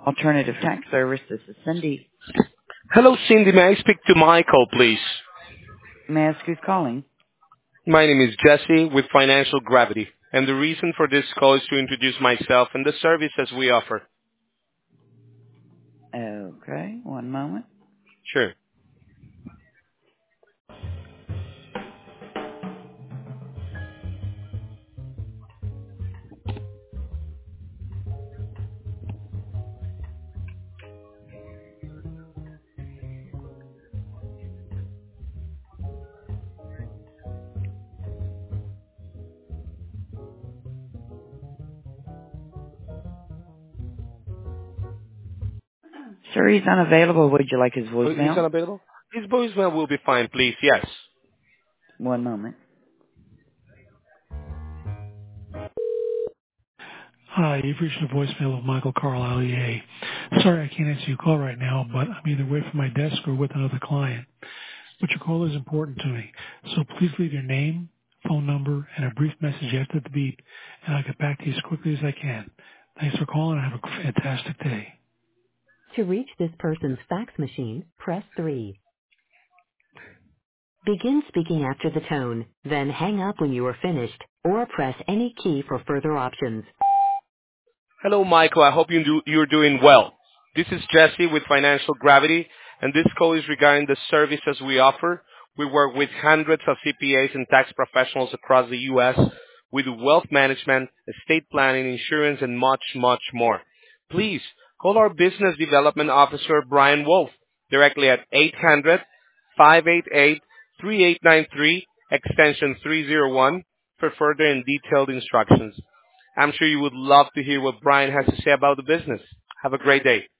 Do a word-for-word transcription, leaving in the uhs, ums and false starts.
Alternative Tax Service. This is Cindy. Hello, Cindy. May I speak to Michael, please? May I ask who's calling? My name is Jesse with Financial Gravity, and the reason for this call is to introduce myself and the services we offer. Okay, one moment. Sure. Sir, he's unavailable. Would you like his Oh, he's voicemail? unavailable? His voicemail will be fine, please. Yes. One moment. Hi, you've reached the voicemail of Michael Carlisle, E A. Sorry I can't answer your call right now, but I'm either away from my desk or with another client. But your call is important to me, so please leave your name, phone number, and a brief message after the beep, and I'll get back to you as quickly as I can. Thanks for calling and have a fantastic day. To reach this person's fax machine, press three. Begin speaking after the tone, then hang up when you are finished, or press any key for further options. Hello, Michael. I hope you do, you're doing well. This is Jesse with Financial Gravity, and this call is regarding the services we offer. We work with hundreds of C P As and tax professionals across the U S with wealth management, estate planning, insurance, and much, much more. Please call our Business Development Officer, Brian Wolf, directly at eight hundred, five eight eight, three eight nine three, extension three oh one, for further and detailed instructions. I'm sure you would love to hear what Brian has to say about the business. Have a great day.